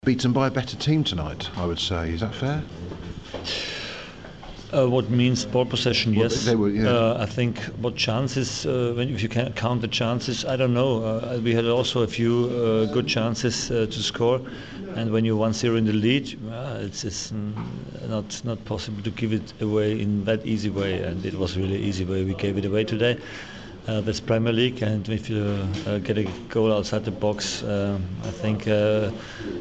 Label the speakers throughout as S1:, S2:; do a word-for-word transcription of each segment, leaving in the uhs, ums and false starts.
S1: beaten by a better team tonight, I would say. Is that fair?
S2: Uh, what means ball possession?
S1: Well,
S2: yes.
S1: they were, yeah.
S2: uh, I think what chances, uh, when if you can count the chances, I don't know. Uh, we had also a few uh, good chances uh, to score, and when you're one zero in the lead, uh, it's, it's not not possible to give it away in that easy way, and it was really easy way we gave it away today. Uh, that's Premier League, and if you uh, get a goal outside the box, uh, I think uh,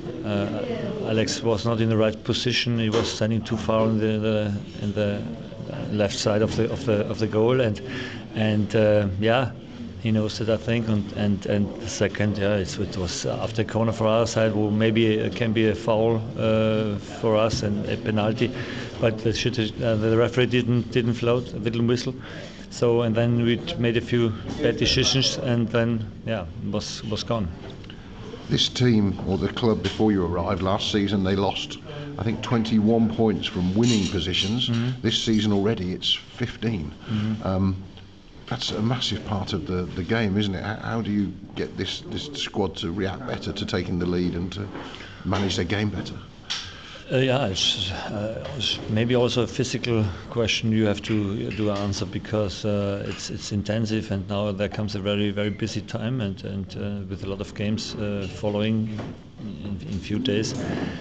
S2: uh, Alex was not in the right position. He was standing too far in the, the in the left side of the of the of the goal, and and uh, yeah, he knows that, I think. And and, and the second, yeah, it's, it was after a corner for our side, well, maybe it can be a foul uh, for us and a penalty, but the, should, uh, the referee didn't didn't float a little whistle. So, and then we made a few bad decisions, and then yeah, was was gone.
S1: This team, or the club before you arrived last season, they lost, I think, twenty-one points from winning positions. Mm-hmm. This season already, it's fifteen. Mm-hmm. Um, that's a massive part of the, the game, isn't it? How, how do you get this, this squad to react better to taking the lead and to manage their game better?
S2: Uh, yeah, it's, uh, it's maybe also a physical question you have to do answer, because uh, it's it's intensive, and now there comes a very very busy time, and and uh, with a lot of games uh, following in, in few days.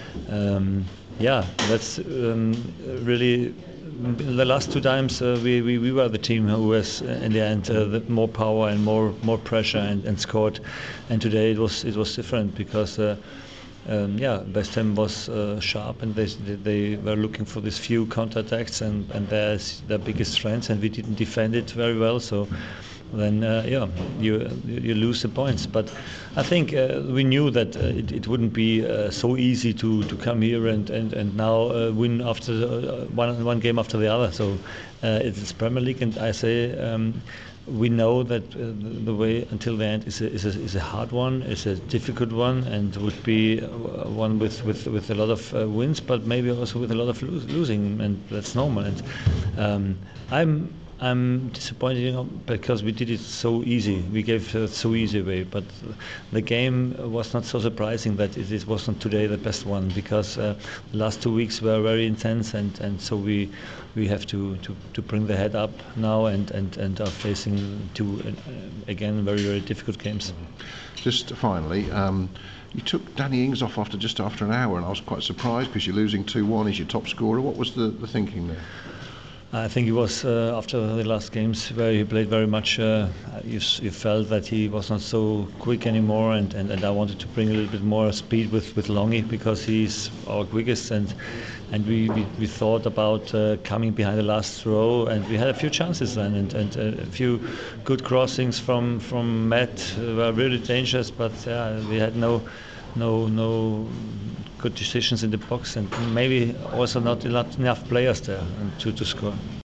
S2: Um, yeah, that's um, really. The last two times uh, we, we we were the team who was uh, in the end uh, the more power and more more pressure and, and scored, and today it was it was different, because. Uh, Um, yeah, West Ham was uh, sharp, and they they were looking for these few counterattacks, and and there's their biggest strength, and we didn't defend it very well. So then uh, yeah, you you lose the points. But I think uh, we knew that uh, it, it wouldn't be uh, so easy to, to come here and and and now uh, win after uh, one one game after the other. So uh, it's Premier League, and I say. Um, We know that uh, the way until the end is a, is, a, is a hard one, is a difficult one, and would be one with, with, with a lot of uh, wins, but maybe also with a lot of lo losing, and that's normal. And um, I'm I'm disappointed, you know, because we did it so easy. We gave it so easy away, but the game was not so surprising that it, it wasn't today the best one, because uh, the last two weeks were very intense, and, and so we we have to, to, to bring the head up now, and, and, and are facing two uh, again very very difficult games.
S1: Just finally, um, you took Danny Ings off after just after an hour, and I was quite surprised, because you're losing two one. He's your top scorer. What was the, the thinking there?
S2: I think it was uh, after the last games where he played very much, uh, you, you felt that he was not so quick anymore, and, and, and I wanted to bring a little bit more speed with, with Longy, because he's our quickest, and and we, we, we thought about uh, coming behind the last row, and we had a few chances then, and, and uh, a few good crossings from, from Matt uh, were really dangerous, but uh, we had no no no good decisions in the box, and maybe also not enough players there to, to score.